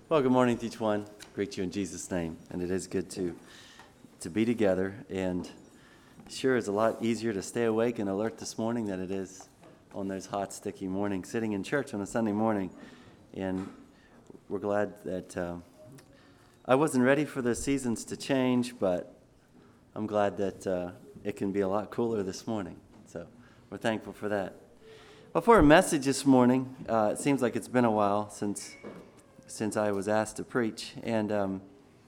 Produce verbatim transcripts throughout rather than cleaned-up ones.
Well, good morning to each one. Greet you in Jesus' name. And it is good to to be together. And sure, it's a lot easier to stay awake and alert this morning than it is on those hot, sticky mornings, sitting in church on a Sunday morning. And we're glad that uh, I wasn't ready for the seasons to change, but I'm glad that uh, it can be a lot cooler this morning. So we're thankful for that. Well, for a message this morning, uh, it seems like it's been a while since since I was asked to preach. And um,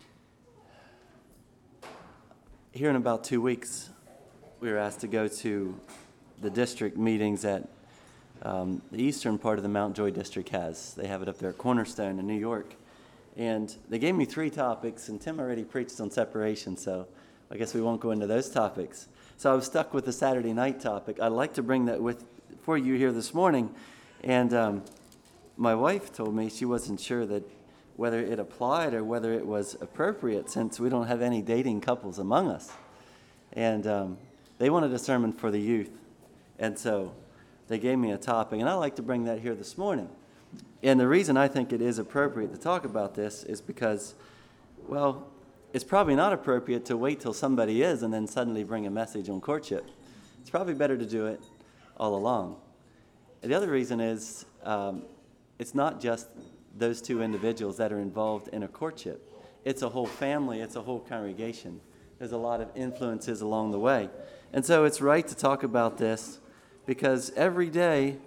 here in about two weeks, we were asked to go to the district meetings that um, the eastern part of the Mount Joy district has. They have it up there at Cornerstone in New York. And they gave me three topics, and Tim already preached on separation, so I guess we won't go into those topics. So I was stuck with the Saturday night topic. I'd like to bring that with for you here this morning. And um, my wife told me she wasn't sure that whether it applied or whether it was appropriate, since we don't have any dating couples among us. And um, they wanted a sermon for the youth. And so they gave me a topic, and I'd like to bring that here this morning. And the reason I think it is appropriate to talk about this is because, well, it's probably not appropriate to wait till somebody is and then suddenly bring a message on courtship. It's probably better to do it all along. And the other reason is um, it's not just those two individuals that are involved in a courtship. It's a whole family. It's a whole congregation. There's a lot of influences along the way. And so it's right to talk about this because every day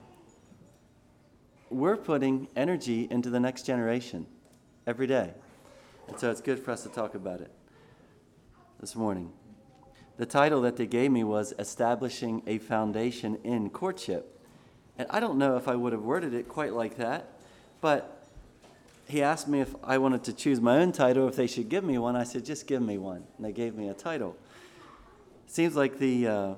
we're putting energy into the next generation. Every day. And so it's good for us to talk about it this morning. The title that they gave me was Establishing a Foundation in Courtship. And I don't know if I would have worded it quite like that, but he asked me if I wanted to choose my own title, if they should give me one. I said, just give me one. And they gave me a title. Seems like the uh,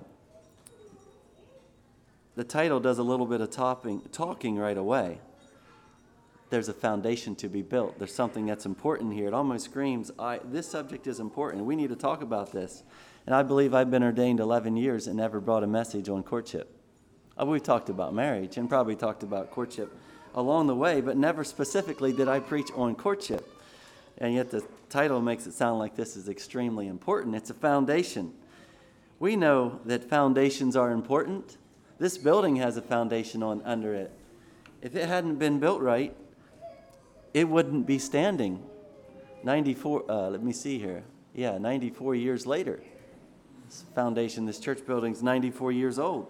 the title does a little bit of topping, talking right away. There's a foundation to be built. There's something that's important here. It almost screams, I, this subject is important. We need to talk about this. And I believe I've been ordained eleven years and never brought a message on courtship. Uh, we've talked about marriage and probably talked about courtship along the way, but never specifically did I preach on courtship. And yet the title makes it sound like this is extremely important. It's a foundation. We know that foundations are important. This building has a foundation on under it. If it hadn't been built right, it wouldn't be standing. ninety-four, uh, let me see here. Yeah, ninety-four years later. This foundation, this church building's ninety-four years old.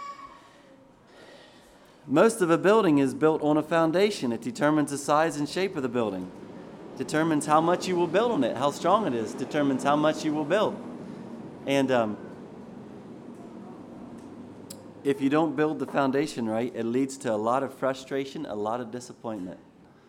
Most of a building is built on a foundation. It determines the size and shape of the building. Determines how much you will build on it. How strong it is determines how much you will build. And um, if you don't build the foundation right, it leads to a lot of frustration, a lot of disappointment.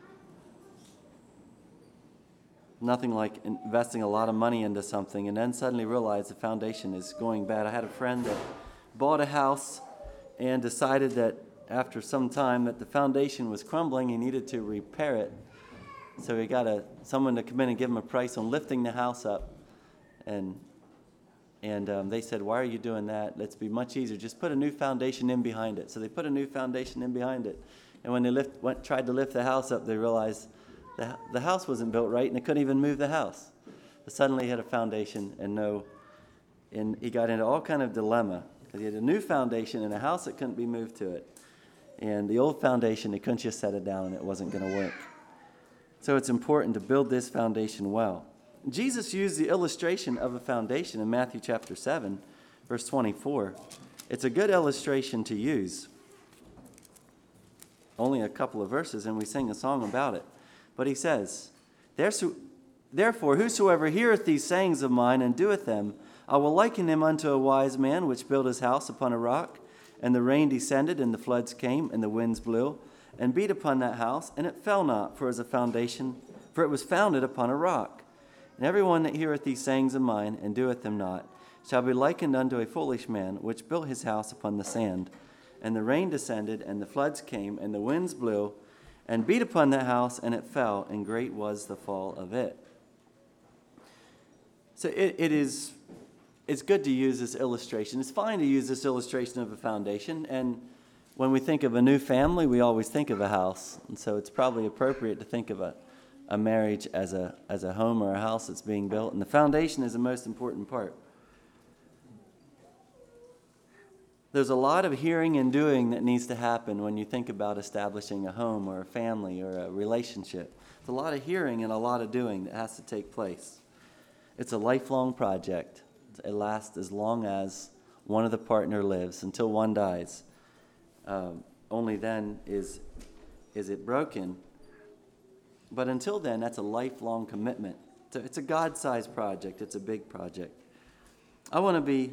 Nothing like investing a lot of money into something and then suddenly realize the foundation is going bad. I had a friend that bought a house and decided that after some time that the foundation was crumbling, he needed to repair it. So he got a someone to come in and give him a price on lifting the house up. And and um, they said, why are you doing that? Let's be much easier. Just put a new foundation in behind it. So they put a new foundation in behind it. And when they lift, went, tried to lift the house up, they realized the, the house wasn't built right and they couldn't even move the house. But suddenly he had a foundation and no, and he got into all kind of dilemma because he had a new foundation and a house that couldn't be moved to it. And the old foundation, they couldn't just set it down and it wasn't going to work. So it's important to build this foundation well. Jesus used the illustration of a foundation in Matthew chapter seven, verse twenty-four. It's a good illustration to use. Only a couple of verses and we sing a song about it. But he says, therefore, whosoever heareth these sayings of mine and doeth them, I will liken him unto a wise man which built his house upon a rock. And the rain descended, and the floods came, and the winds blew, and beat upon that house, and it fell not, for it was a foundation, for it was founded upon a rock. And every one that heareth these sayings of mine, and doeth them not, shall be likened unto a foolish man, which built his house upon the sand. And the rain descended, and the floods came, and the winds blew, and beat upon that house, and it fell, and great was the fall of it. So it, it is... It's good to use this illustration. It's fine to use this illustration of a foundation, and when we think of a new family, we always think of a house. And so it's probably appropriate to think of a, a marriage as a, as a home or a house that's being built. And the foundation is the most important part. There's a lot of hearing and doing that needs to happen when you think about establishing a home or a family or a relationship. There's a lot of hearing and a lot of doing that has to take place. It's a lifelong project. It lasts as long as one of the partner lives, until one dies. Um, only then is, is it broken. But until then, that's a lifelong commitment. It's a, it's a God-sized project. It's a big project. I want to be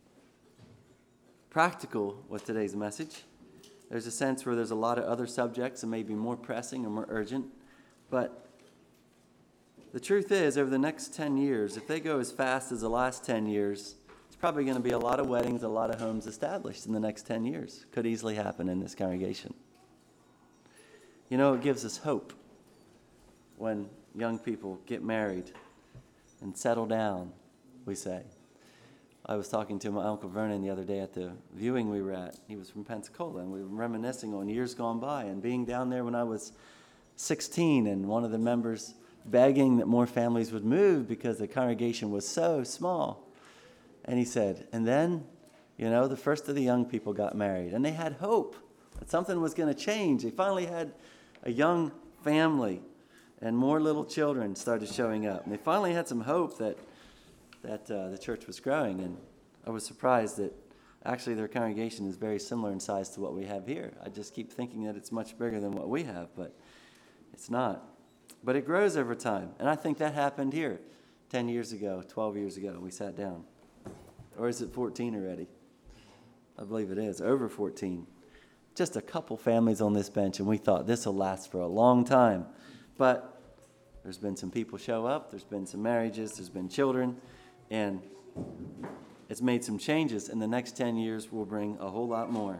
practical with today's message. There's a sense where there's a lot of other subjects that may be more pressing or more urgent. But the truth is, over the next ten years, if they go as fast as the last ten years, it's probably going to be a lot of weddings, a lot of homes established in the next ten years. Could easily happen in this congregation. You know, it gives us hope when young people get married and settle down, we say. I was talking to my Uncle Vernon the other day at the viewing we were at. He was from Pensacola, and we were reminiscing on years gone by and being down there when I was sixteen, and one of the members begging that more families would move because the congregation was so small. And he said, and then, you know, the first of the young people got married, and they had hope that something was going to change. They finally had a young family, and more little children started showing up. And they finally had some hope that that uh, the church was growing. And I was surprised that actually their congregation is very similar in size to what we have here. I just keep thinking that it's much bigger than what we have, but it's not. But it grows over time. And I think that happened here ten years ago, twelve years ago. We sat down. Or is it fourteen already? I believe it is, over fourteen. Just a couple families on this bench, and we thought this will last for a long time. But there's been some people show up, there's been some marriages, there's been children, and it's made some changes, and the next ten years will bring a whole lot more.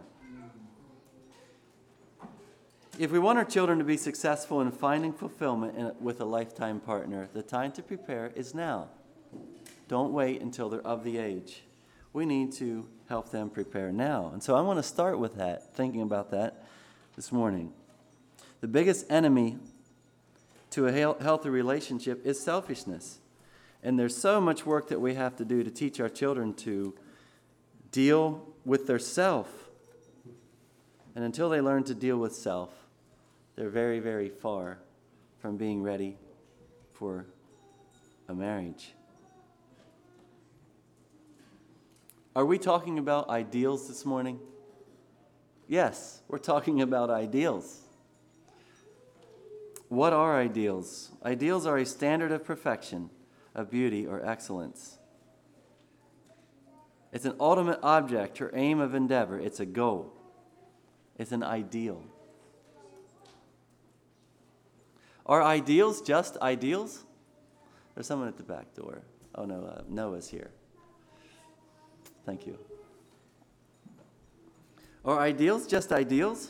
If we want our children to be successful in finding fulfillment in, with a lifetime partner, the time to prepare is now. Don't wait until they're of the age. We need to help them prepare now. And so I want to start with that, thinking about that this morning. The biggest enemy to a healthy relationship is selfishness. And there's so much work that we have to do to teach our children to deal with their self. And until they learn to deal with self, they're very, very far from being ready for a marriage. Are we talking about ideals this morning? Yes, we're talking about ideals. What are ideals? Ideals are a standard of perfection, of beauty, or excellence. It's an ultimate object or aim of endeavor. It's a goal. It's an ideal. Are ideals just ideals? There's someone at the back door. Oh, no, uh, Noah's here. Thank you. Are ideals just ideals?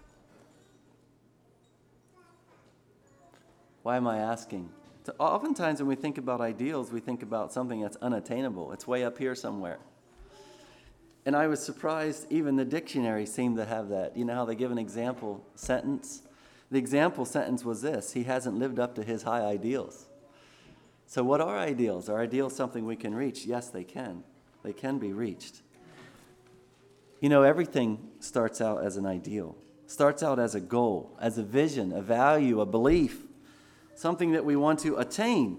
Why am I asking? So oftentimes when we think about ideals, we think about something that's unattainable. It's way up here somewhere. And I was surprised even the dictionary seemed to have that. You know how they give an example sentence? The example sentence was this: he hasn't lived up to his high ideals. So what are ideals? Are ideals something we can reach? Yes, they can. They can be reached. You know, everything starts out as an ideal. Starts out as a goal, as a vision, a value, a belief, something that we want to attain.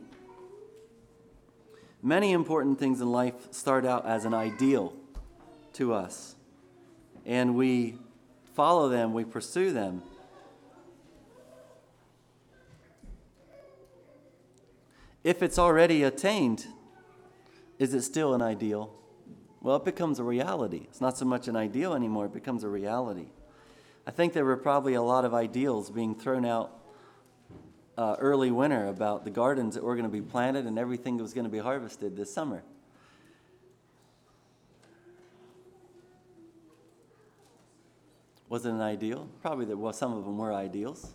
Many important things in life start out as an ideal to us. And we follow them, we pursue them. If it's already attained, is it still an ideal? Well, it becomes a reality. It's not so much an ideal anymore, it becomes a reality. I think there were probably a lot of ideals being thrown out uh, early winter about the gardens that were going to be planted and everything that was going to be harvested this summer. Was it an ideal? Probably there was. Some of them were ideals.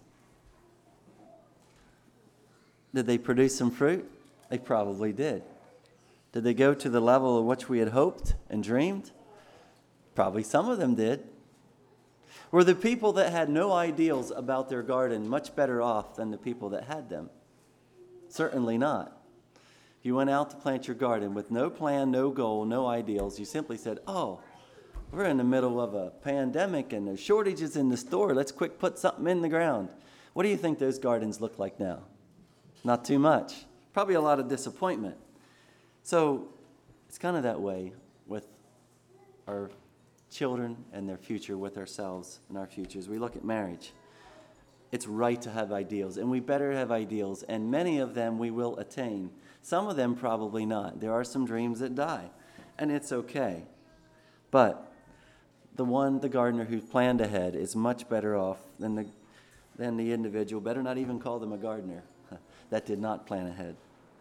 Did they produce some fruit? They probably did. Did they go to the level of which we had hoped and dreamed? Probably some of them did. Were the people that had no ideals about their garden much better off than the people that had them? Certainly not. If you went out to plant your garden with no plan, no goal, no ideals, you simply said, oh, we're in the middle of a pandemic and there's shortages in the store. Let's quick put something in the ground. What do you think those gardens look like now? Not too much. Probably a lot of disappointment. So it's kind of that way with our children and their future, with ourselves and our futures. We look at marriage. It's right to have ideals, and we better have ideals, and many of them we will attain. Some of them probably not. There are some dreams that die, and it's okay. But the one, the gardener who planned ahead, is much better off than the, than the individual, better not even call them a gardener, that did not plan ahead.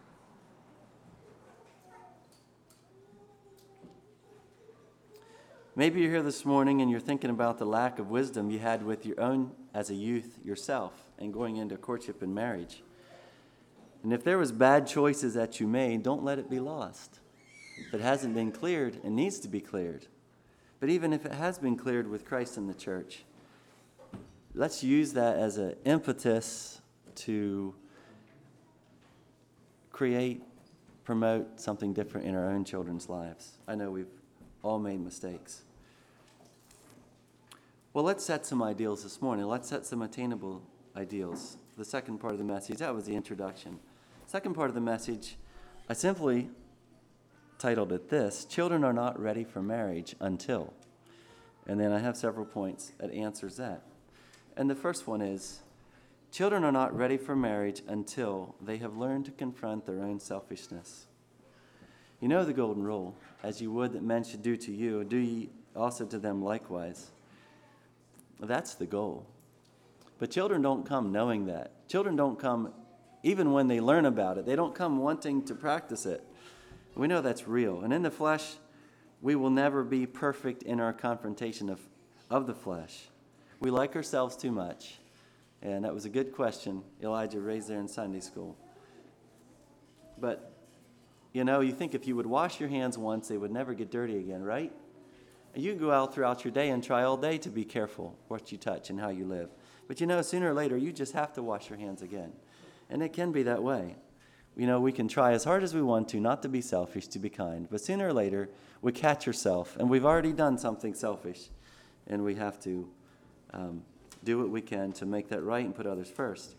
Maybe you're here this morning and you're thinking about the lack of wisdom you had with your own, as a youth yourself, and going into courtship and marriage. And if there was bad choices that you made, don't let it be lost. If it hasn't been cleared, it needs to be cleared. But even if it has been cleared with Christ in the church, let's use that as an impetus to create, promote something different in our own children's lives. I know we've all made mistakes. Well, let's set some ideals this morning. Let's set some attainable ideals. The second part of the message, that was the introduction. Second part of the message, I simply titled it this: Children are not ready for marriage until. And then I have several points that answers that. And the first one is, children are not ready for marriage until they have learned to confront their own selfishness. You know the golden rule, as you would that men should do to you, do ye also to them likewise. That's the goal. But children don't come knowing that. Children don't come, even when they learn about it, they don't come wanting to practice it. We know that's real. And in the flesh, we will never be perfect in our confrontation of, of the flesh. We like ourselves too much. And that was a good question Elijah raised there in Sunday school. But, you know, you think if you would wash your hands once, they would never get dirty again, right? And you can go out throughout your day and try all day to be careful what you touch and how you live. But, you know, sooner or later, you just have to wash your hands again. And it can be that way. You know, we can try as hard as we want to not to be selfish, to be kind. But sooner or later, we catch ourselves, and we've already done something selfish. And we have to um, do what we can to make that right and put others first.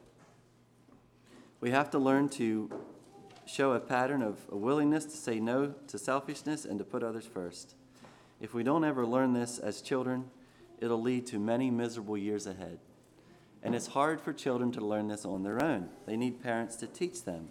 We have to learn to show a pattern of a willingness to say no to selfishness and to put others first. If we don't ever learn this as children, it'll lead to many miserable years ahead. And it's hard for children to learn this on their own. They need parents to teach them.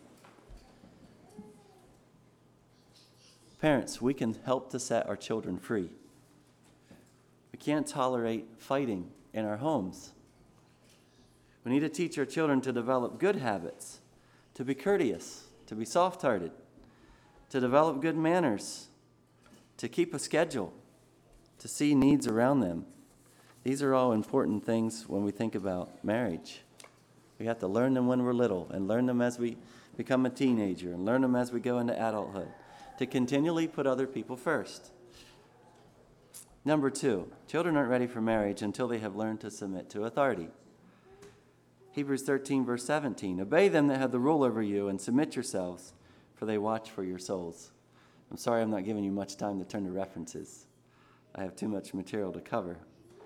Parents, we can help to set our children free. We can't tolerate fighting in our homes. We need to teach our children to develop good habits, to be courteous, to be soft-hearted, to develop good manners, to keep a schedule, to see needs around them. These are all important things when we think about marriage. We have to learn them when we're little and learn them as we become a teenager and learn them as we go into adulthood, to continually put other people first. Number two, children aren't ready for marriage until they have learned to submit to authority. Hebrews thirteen, verse seventeen, obey them that have the rule over you and submit yourselves, for they watch for your souls. I'm sorry I'm not giving you much time to turn to references. I have too much material to cover.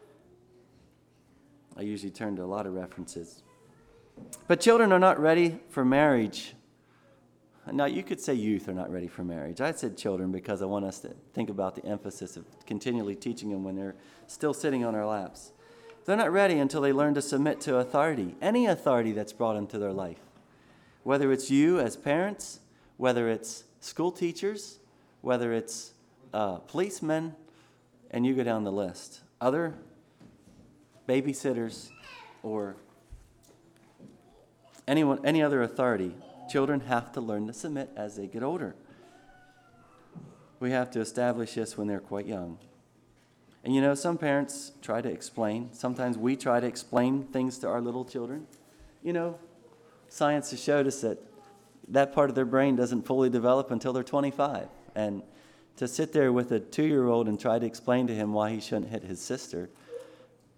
I usually turn to a lot of references. But children are not ready for marriage. Now, you could say youth are not ready for marriage. I said children because I want us to think about the emphasis of continually teaching them when they're still sitting on our laps. They're not ready until they learn to submit to authority, any authority that's brought into their life. Whether it's you as parents, whether it's school teachers, whether it's uh, policemen, and you go down the list. Other babysitters or anyone, any other authority, children have to learn to submit as they get older. We have to establish this when they're quite young. And you know, some parents try to explain. Sometimes we try to explain things to our little children. You know, science has showed us that that part of their brain doesn't fully develop until they're twenty-five. And to sit there with a two-year-old and try to explain to him why he shouldn't hit his sister,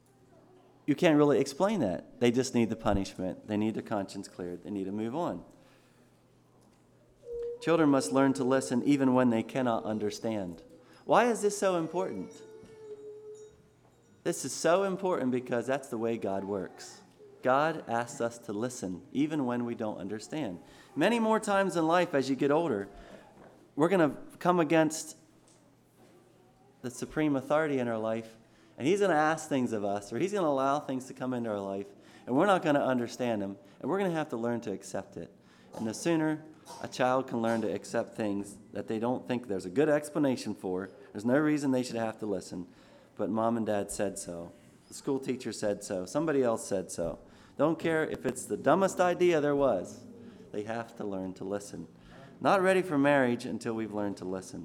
you can't really explain that. They just need the punishment. They need their conscience cleared. They need to move on. Children must learn to listen even when they cannot understand. Why is this so important? This is so important because that's the way God works. God asks us to listen even when we don't understand. Many more times in life as you get older, we're going to come against the supreme authority in our life, and he's going to ask things of us, or he's going to allow things to come into our life, and we're not going to understand them, and we're going to have to learn to accept it. And the sooner a child can learn to accept things that they don't think there's a good explanation for, there's no reason they should have to listen, but mom and dad said so. The school teacher said so. Somebody else said so. Don't care if it's the dumbest idea there was. They have to learn to listen. Not ready for marriage until we've learned to listen.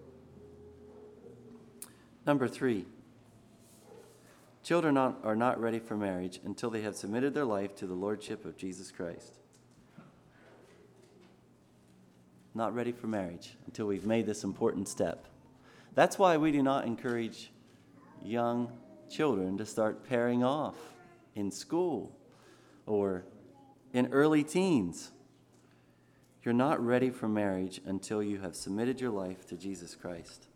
Number three, children are not ready for marriage until they have submitted their life to the lordship of Jesus Christ. Not ready for marriage until we've made this important step. That's why we do not encourage young children to start pairing off in school or in early teens. You're not ready for marriage until you have submitted your life to Jesus Christ.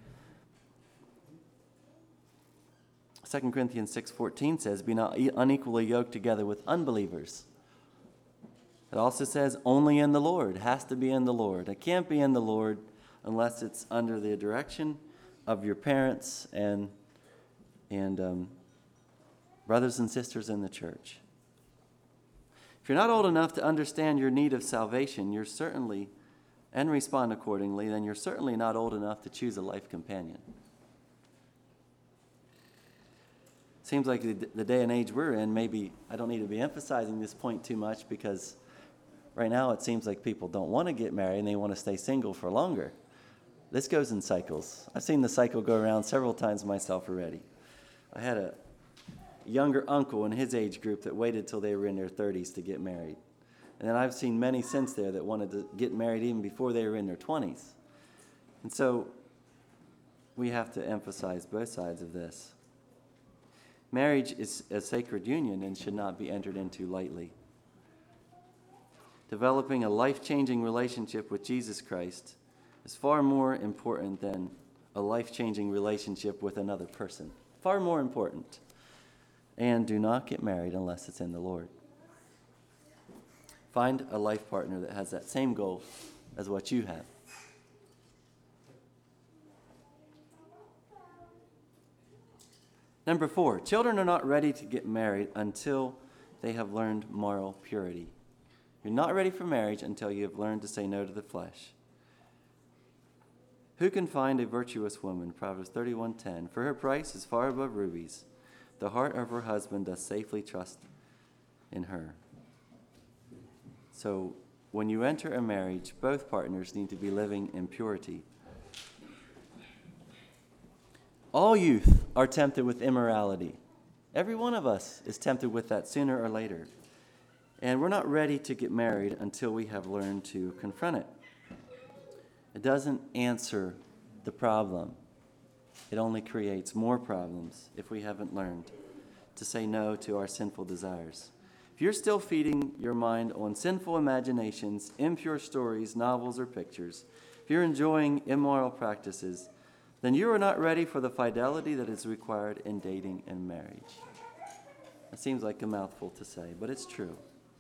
Second Corinthians six fourteen says, "Be not unequally yoked together with unbelievers." It also says, "Only in the Lord." It has to be in the Lord. It can't be in the Lord unless it's under the direction of your parents and and um, brothers and sisters in the church. If you're not old enough to understand your need of salvation, you're certainly, and respond accordingly, then you're certainly not old enough to choose a life companion. Seems like the, the day and age we're in, maybe I don't need to be emphasizing this point too much, because right now it seems like people don't want to get married and they want to stay single for longer. This goes in cycles. I've seen the cycle go around several times myself already. I had a younger uncle in his age group that waited till they were in their thirties to get married. And then I've seen many since there that wanted to get married even before they were in their twenties. And so we have to emphasize both sides of this. Marriage is a sacred union and should not be entered into lightly. Developing a life-changing relationship with Jesus Christ is far more important than a life-changing relationship with another person. Far more important. And do not get married unless it's in the Lord. Find a life partner that has that same goal as what you have. Number four, children are not ready to get married until they have learned moral purity. You're not ready for marriage until you have learned to say no to the flesh. Who can find a virtuous woman? Proverbs thirty-one ten. For her price is far above rubies. The heart of her husband does safely trust in her. So when you enter a marriage, both partners need to be living in purity. All youth are tempted with immorality. Every one of us is tempted with that sooner or later. And we're not ready to get married until we have learned to confront it. It doesn't answer the problem. It only creates more problems if we haven't learned to say no to our sinful desires. If you're still feeding your mind on sinful imaginations, impure stories, novels, or pictures, if you're enjoying immoral practices, then you are not ready for the fidelity that is required in dating and marriage. It seems like a mouthful to say, but it's true.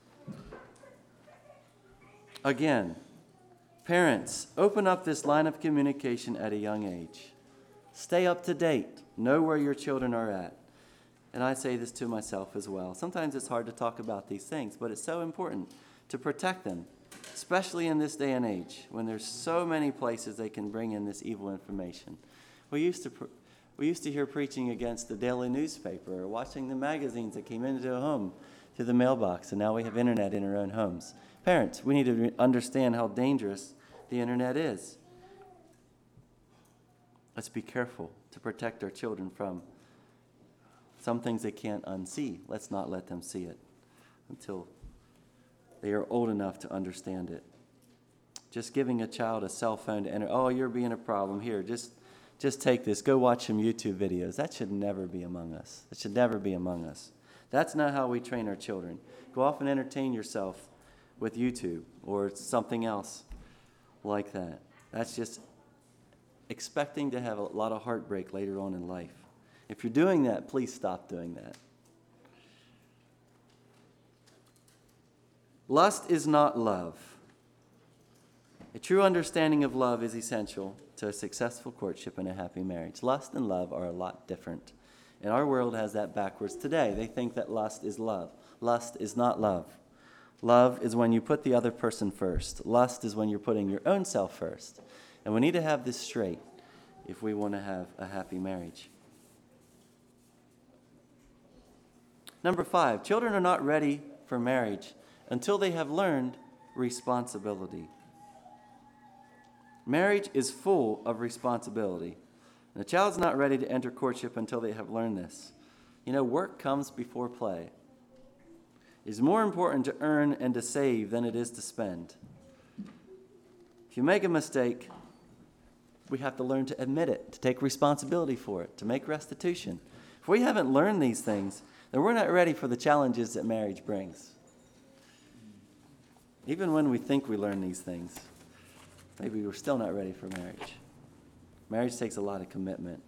Again, parents, open up this line of communication at a young age. Stay up to date. Know where your children are at. And I say this to myself as well. Sometimes it's hard to talk about these things, but it's so important to protect them, especially in this day and age when there's so many places they can bring in this evil information. We used to we used to hear preaching against the daily newspaper or watching the magazines that came into a home through the mailbox, and now we have internet in our own homes. Parents, we need to understand how dangerous the internet is. Let's be careful to protect our children from some things they can't unsee. Let's not let them see it until they are old enough to understand it. Just giving a child a cell phone to enter, oh, you're being a problem here. Just just take this, go watch some YouTube videos. That should never be among us. It should never be among us. That's not how we train our children. Go off and entertain yourself with YouTube or something else like that. That's just expecting to have a lot of heartbreak later on in life. If you're doing that, please stop doing that. Lust is not love. A true understanding of love is essential to a successful courtship and a happy marriage. Lust and love are a lot different. And our world has that backwards today. They think that lust is love. Lust is not love. Love is when you put the other person first. Lust is when you're putting your own self first. And we need to have this straight if we want to have a happy marriage. Number five, children are not ready for marriage until they have learned responsibility. Marriage is full of responsibility. And a child's not ready to enter courtship until they have learned this. You know, work comes before play. It's more important to earn and to save than it is to spend. If you make a mistake, we have to learn to admit it, to take responsibility for it, to make restitution. If we haven't learned these things, then we're not ready for the challenges that marriage brings. Even when we think we learn these things, maybe we're still not ready for marriage. Marriage takes a lot of commitment.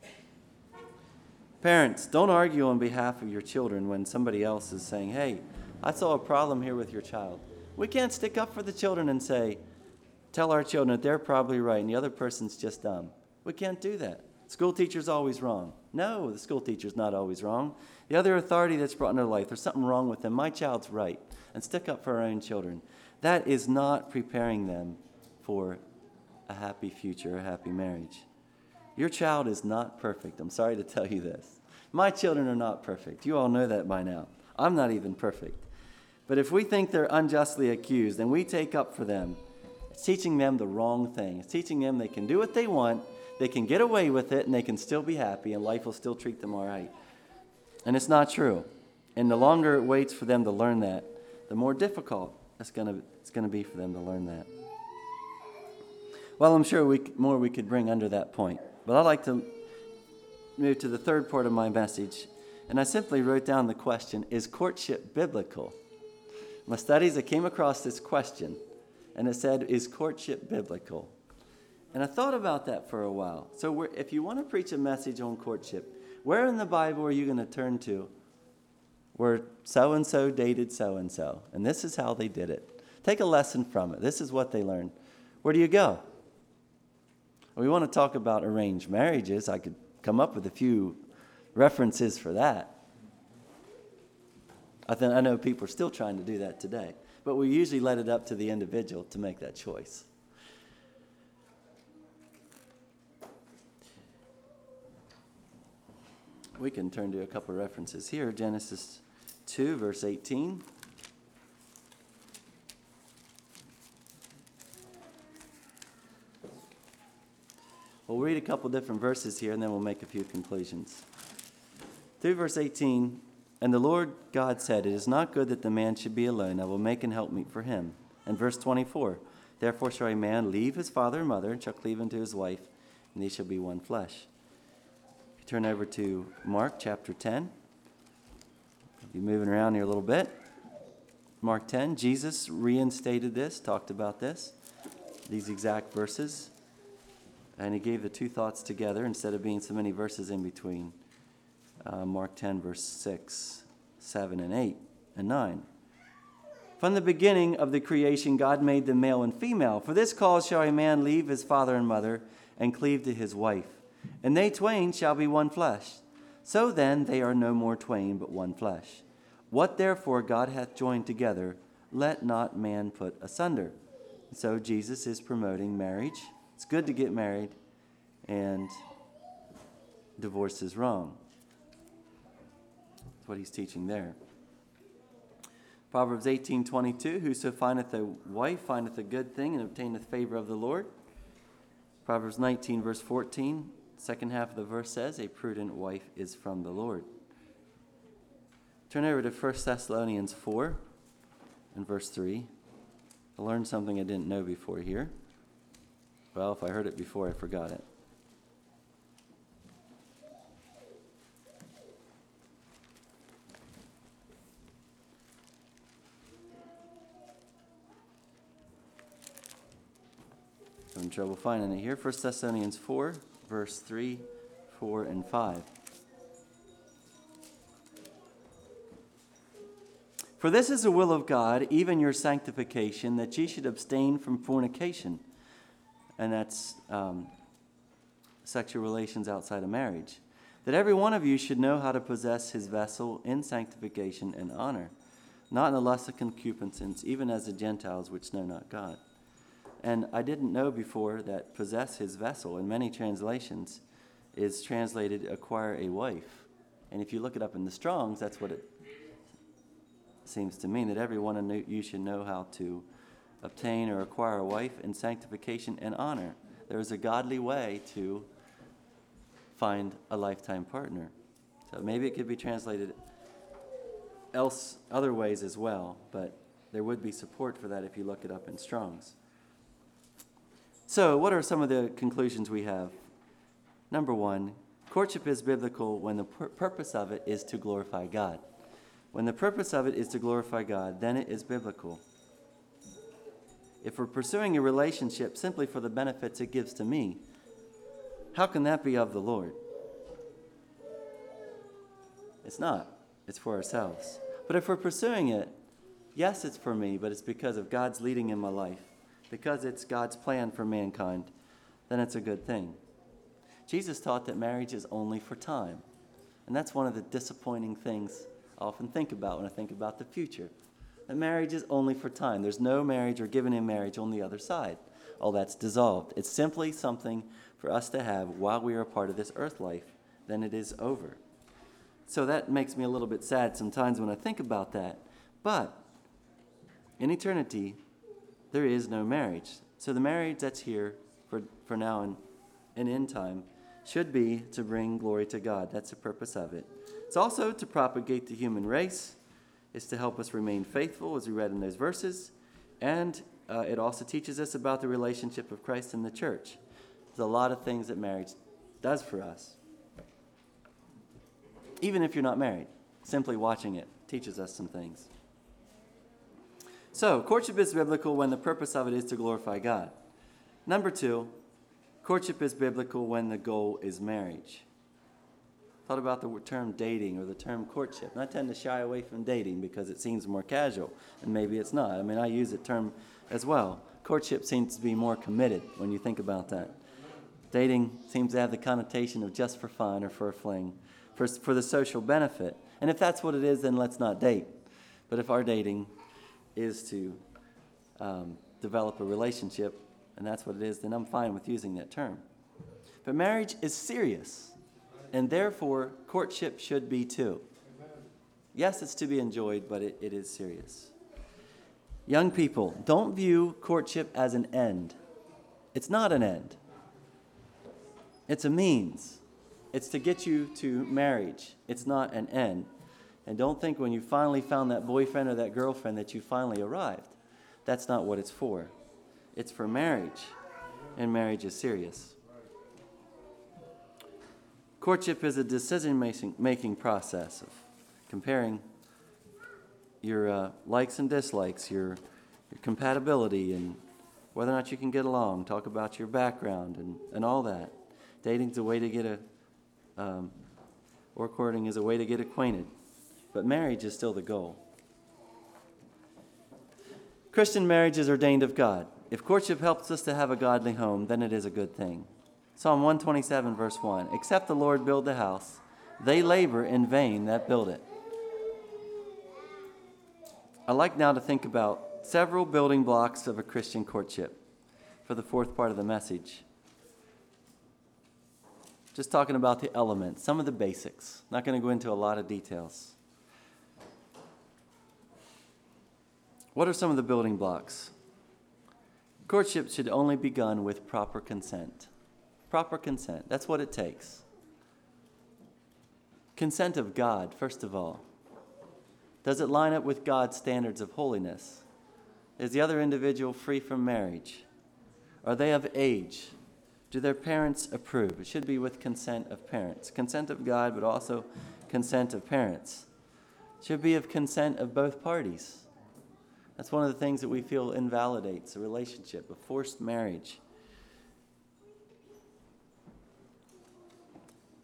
Parents, don't argue on behalf of your children when somebody else is saying, hey, I saw a problem here with your child. We can't stick up for the children and say, tell our children that they're probably right and the other person's just dumb. We can't do that. School teacher's always wrong. No, the school teacher's not always wrong. The other authority that's brought into life, there's something wrong with them. My child's right. And stick up for our own children. That is not preparing them for a happy future, a happy marriage. Your child is not perfect. I'm sorry to tell you this. My children are not perfect. You all know that by now. I'm not even perfect. But if we think they're unjustly accused and we take up for them, it's teaching them the wrong thing. It's teaching them they can do what they want, they can get away with it, and they can still be happy, and life will still treat them all right. And it's not true. And the longer it waits for them to learn that, the more difficult it's going to it's going to be for them to learn that. Well, I'm sure we, more we could bring under that point. But I'd like to move to the third part of my message. And I simply wrote down the question, is courtship biblical? In my studies, I came across this question. And it said, is courtship biblical? And I thought about that for a while. So we're, if you want to preach a message on courtship, where in the Bible are you going to turn to where so-and-so dated so-and-so? And this is how they did it. Take a lesson from it. This is what they learned. Where do you go? We want to talk about arranged marriages. I could come up with a few references for that. I, th- I know people are still trying to do that today. But we usually let it up to the individual to make that choice. We can turn to a couple of references here. Genesis two, verse eighteen. We'll read a couple different verses here, and then we'll make a few conclusions. Through verse eighteen, and the Lord God said, it is not good that the man should be alone. I will make an helpmeet for him. And verse twenty-four, therefore shall a man leave his father and mother, and shall cleave unto his wife, and they shall be one flesh. If you turn over to Mark chapter ten, I'll be moving around here a little bit. Mark ten, Jesus reinstated this, talked about this, these exact verses. And he gave the two thoughts together instead of being so many verses in between. Uh, Mark ten, verse six, seven, and eight, and nine. From the beginning of the creation, God made them male and female. For this cause shall a man leave his father and mother, and cleave to his wife. And they twain shall be one flesh. So then they are no more twain, but one flesh. What therefore God hath joined together, let not man put asunder. And so Jesus is promoting marriage. It's good to get married, and divorce is wrong. That's what he's teaching there. Proverbs eighteen twenty-two, whoso findeth a wife findeth a good thing and obtaineth favor of the Lord. Proverbs nineteen, verse fourteen, second half of the verse says, a prudent wife is from the Lord. Turn over to First Thessalonians four and verse three. I learned something I didn't know before here. Well, if I heard it before, I forgot it. Having trouble finding it here. First Thessalonians four, verse three, four, and five. For this is the will of God, even your sanctification, that ye should abstain from fornication. And that's um, sexual relations outside of marriage. That every one of you should know how to possess his vessel in sanctification and honor, not in the lust of concupiscence, even as the Gentiles which know not God. And I didn't know before that possess his vessel, in many translations, is translated acquire a wife. And if you look it up in the Strongs, that's what it seems to mean, that every one of you should know how to obtain or acquire a wife in sanctification and honor. There is a godly way to find a lifetime partner. So maybe it could be translated else other ways as well, but there would be support for that if you look it up in Strong's. So what are some of the conclusions we have? Number one, courtship is biblical when the pur- purpose of it is to glorify God. When the purpose of it is to glorify God, then it is biblical. If we're pursuing a relationship simply for the benefits it gives to me, how can that be of the Lord? It's not. It's for ourselves. But if we're pursuing it, yes, it's for me, but it's because of God's leading in my life, because it's God's plan for mankind, then it's a good thing. Jesus taught that marriage is only for time. And that's one of the disappointing things I often think about when I think about the future. That marriage is only for time. There's no marriage or given in marriage on the other side. All that's dissolved. It's simply something for us to have while we are a part of this earth life. Then it is over. So that makes me a little bit sad sometimes when I think about that. But in eternity, there is no marriage. So the marriage that's here for, for now and, and in time should be to bring glory to God. That's the purpose of it. It's also to propagate the human race. It's to help us remain faithful, as we read in those verses. And uh, it also teaches us about the relationship of Christ and the church. There's a lot of things that marriage does for us. Even if you're not married, simply watching it teaches us some things. So, courtship is biblical when the purpose of it is to glorify God. Number two, courtship is biblical when the goal is marriage. Thought about the term dating or the term courtship. And I tend to shy away from dating because it seems more casual, and maybe it's not. I mean, I use the term as well. Courtship seems to be more committed when you think about that. Dating seems to have the connotation of just for fun or for a fling, for, for the social benefit. And if that's what it is, then let's not date. But if our dating is to um, develop a relationship, and that's what it is, then I'm fine with using that term. But marriage is serious, and therefore courtship should be too. Yes, it's to be enjoyed, but it, it is serious. Young people, don't view courtship as an end. It's not an end. It's a means. It's to get you to marriage. It's not an end. And don't think when you finally found that boyfriend or that girlfriend that you finally arrived. That's not what it's for. It's for marriage, and marriage is serious. Courtship is a decision-making process of comparing your uh, likes and dislikes, your, your compatibility, and whether or not you can get along. Talk about your background and, and all that. Dating's a way to get a, um, or courting is a way to get acquainted. But marriage is still the goal. Christian marriage is ordained of God. If courtship helps us to have a godly home, then it is a good thing. Psalm one twenty-seven, verse one, except the Lord build the house, they labor in vain that build it. I like now to think about several building blocks of a Christian courtship for the fourth part of the message. Just talking about the elements, some of the basics. Not going to go into a lot of details. What are some of the building blocks? Courtship should only be begun with proper consent. Proper consent. That's what it takes. Consent of God, first of all. Does it line up with God's standards of holiness? Is the other individual free from marriage? Are they of age? Do their parents approve? It should be with consent of parents. Consent of God, but also consent of parents. It should be of consent of both parties. That's one of the things that we feel invalidates a relationship, a forced marriage.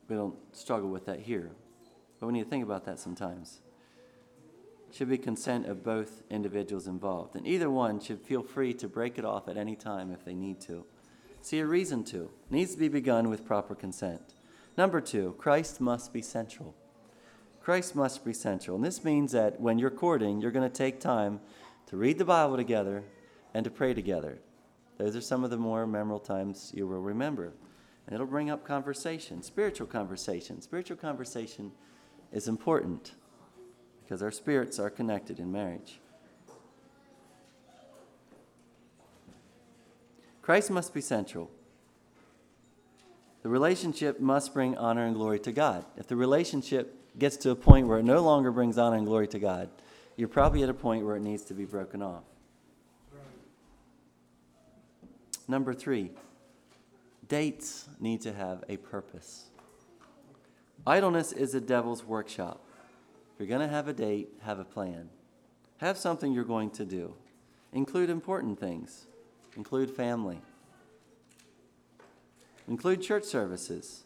we don't struggle with that here. But we need to think about that sometimes. It should be consent of both individuals involved. And either one should feel free to break it off at any time if they need to. See a reason to. It needs to be begun with proper consent. Number two, Christ must be central. Christ must be central. And this means that when you're courting, you're going to take time to read the Bible together and to pray together. Those are some of the more memorable times you will remember. And it'll bring up conversation, spiritual conversation. Spiritual conversation is important because our spirits are connected in marriage. Christ must be central. The relationship must bring honor and glory to God. If the relationship gets to a point where it no longer brings honor and glory to God, you're probably at a point where it needs to be broken off. Number three, dates need to have a purpose. Idleness is the devil's workshop. If you're going to have a date, have a plan. Have something you're going to do. Include important things. Include family. Include church services.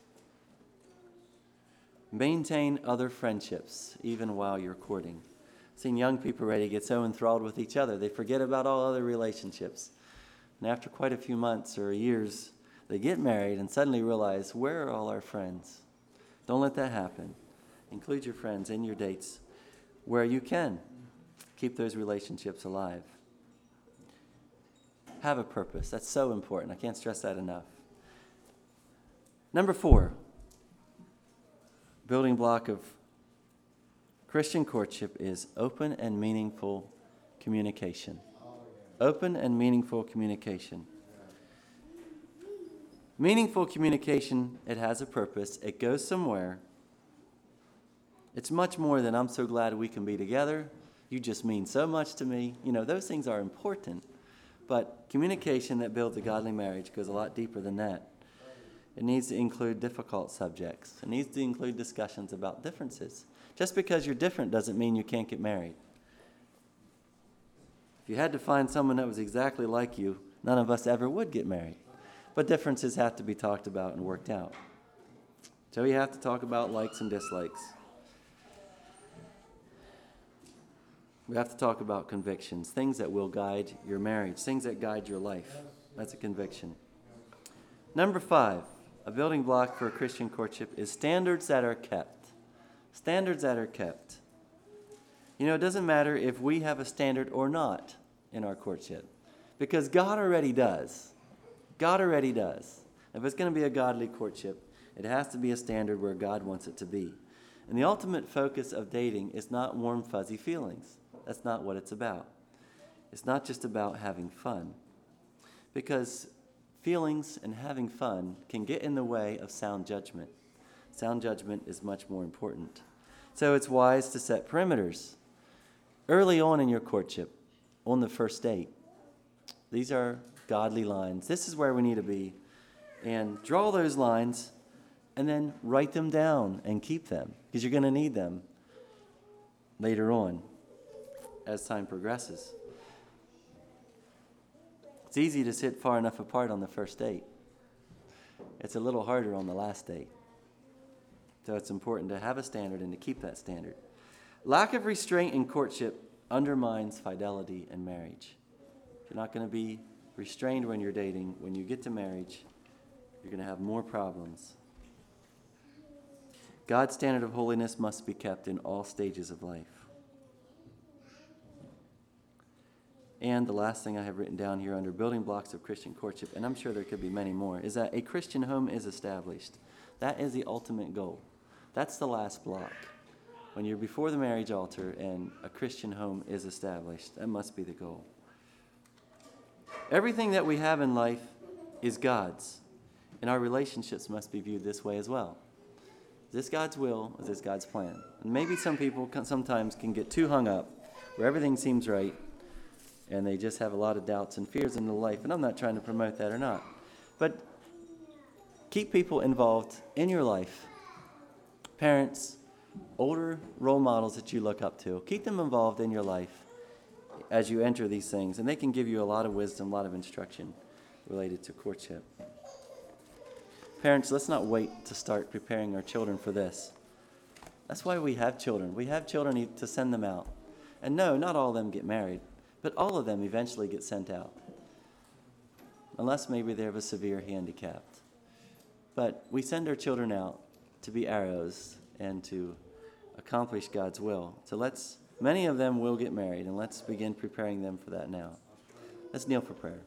Maintain other friendships, even while you're courting. I've seen young people ready to get so enthralled with each other, they forget about all other relationships. And after quite a few months or years, they get married and suddenly realize, where are all our friends? Don't let that happen. Include your friends in your dates where you can. Keep those relationships alive. Have a purpose. That's so important. I can't stress that enough. Number four, building block of Christian courtship is open and meaningful communication. Open and meaningful communication. Meaningful communication, it has a purpose. It goes somewhere. It's much more than I'm so glad we can be together. You just mean so much to me. You know, those things are important. But communication that builds a godly marriage goes a lot deeper than that. It needs to include difficult subjects. It needs to include discussions about differences. Just because you're different doesn't mean you can't get married. If you had to find someone that was exactly like you, none of us ever would get married. But differences have to be talked about and worked out. So you have to talk about likes and dislikes. We have to talk about convictions, things that will guide your marriage, things that guide your life. That's a conviction. Number five, a building block for a Christian courtship is standards that are kept. Standards that are kept. You know, it doesn't matter if we have a standard or not in our courtship, because God already does. God already does. If it's going to be a godly courtship, it has to be a standard where God wants it to be. And the ultimate focus of dating is not warm, fuzzy feelings. That's not what it's about. It's not just about having fun. Because feelings and having fun can get in the way of sound judgment. Sound judgment is much more important. So it's wise to set perimeters early on in your courtship, on the first date. These are godly lines. This is where we need to be. And draw those lines and then write them down and keep them, because you're going to need them later on as time progresses. It's easy to sit far enough apart on the first date. It's a little harder on the last date. So it's important to have a standard and to keep that standard. Lack of restraint in courtship undermines fidelity in marriage. If you're not going to be restrained when you're dating, when you get to marriage, you're going to have more problems. God's standard of holiness must be kept in all stages of life. And the last thing I have written down here under building blocks of Christian courtship, and I'm sure there could be many more, is that a Christian home is established. That is the ultimate goal. That's the last block. When you're before the marriage altar and a Christian home is established, that must be the goal. Everything that we have in life is God's, and our relationships must be viewed this way as well. Is this God's will? Is this God's plan? And maybe some people can, sometimes can get too hung up where everything seems right, and they just have a lot of doubts and fears in their life. And I'm not trying to promote that or not. But keep people involved in your life. Parents, older role models that you look up to, keep them involved in your life as you enter these things. And they can give you a lot of wisdom, a lot of instruction related to courtship. Parents, let's not wait to start preparing our children for this. That's why we have children. We have children to send them out. And no, not all of them get married, but all of them eventually get sent out. Unless maybe they have a severe handicap. But we send our children out to be arrows and to accomplish God's will. So let's, many of them will get married, and let's begin preparing them for that now. Let's kneel for prayer.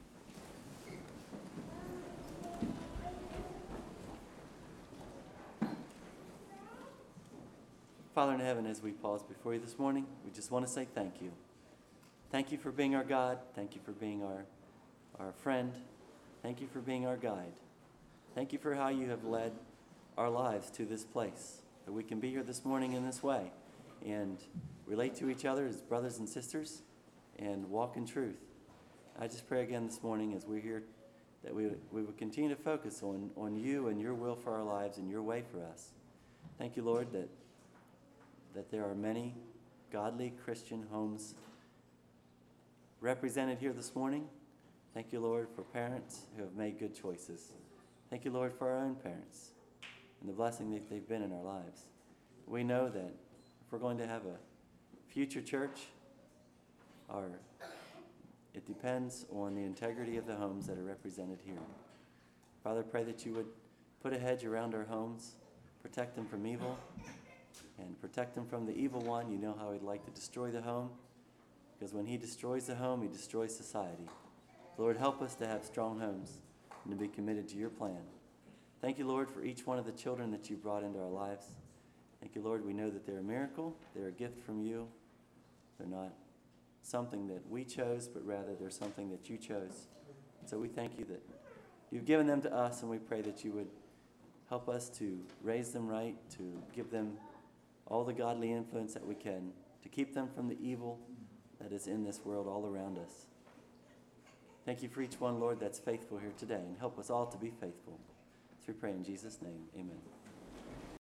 Father in heaven, as we pause before you this morning, we just want to say thank you. Thank you for being our God. Thank you for being our, our friend. Thank you for being our guide. Thank you for how you have led our lives to this place, that we can be here this morning in this way and relate to each other as brothers and sisters and walk in truth. I just pray again this morning as we're here that we, we would continue to focus on, on you and your will for our lives and your way for us. Thank you, Lord, that that there are many godly Christian homes represented here this morning. Thank you, Lord, for parents who have made good choices. Thank you, Lord, for our own parents and the blessing that they've been in our lives. We know that if we're going to have a future church, our, it depends on the integrity of the homes that are represented here. Father, I pray that you would put a hedge around our homes, protect them from evil, and protect them from the evil one. You know how he'd like to destroy the home, because when he destroys the home, he destroys society. Lord, help us to have strong homes and to be committed to your plan. Thank you, Lord, for each one of the children that you brought into our lives. Thank you, Lord, we know that they're a miracle. They're a gift from you. They're not something that we chose, but rather they're something that you chose. So we thank you that you've given them to us, and we pray that you would help us to raise them right, to give them all the godly influence that we can, to keep them from the evil that is in this world all around us. Thank you for each one, Lord, that's faithful here today, and help us all to be faithful. So we pray in Jesus' name, amen.